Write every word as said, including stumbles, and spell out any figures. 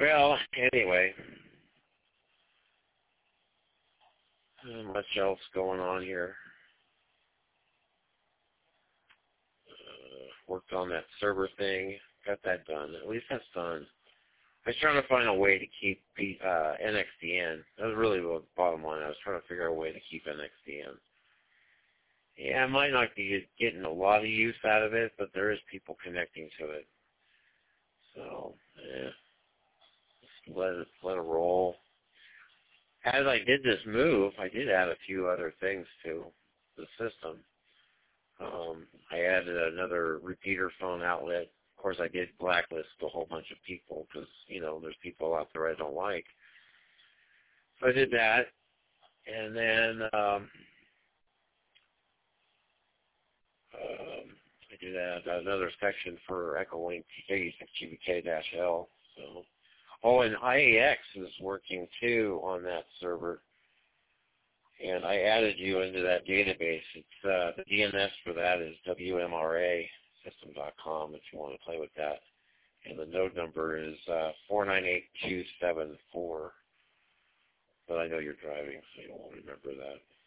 Well, anyway, not much else going on here. Uh, worked on that server thing, got that done. At least that's done. I was trying to find a way to keep uh, N X D N. That was really the bottom line. I was trying to figure out a way to keep N X D N. Yeah, I might not be getting a lot of use out of it, but there is people connecting to it. So, yeah, just let it, let it roll. As I did this move, I did add a few other things to the system. Um, I added another repeater phone outlet. Of course, I did blacklist a whole bunch of people because, you know, there's people out there I don't like. So I did that. And then um, um, I did add another section for Echolink T K six G B K L. So, oh, and I A X is working too on that server. And I added you into that database. It's uh, the D N S for that is W M R A system dot com if you want to play with that. And the node number is uh, four nine eight two seven four. But I know you're driving, so you won't remember that.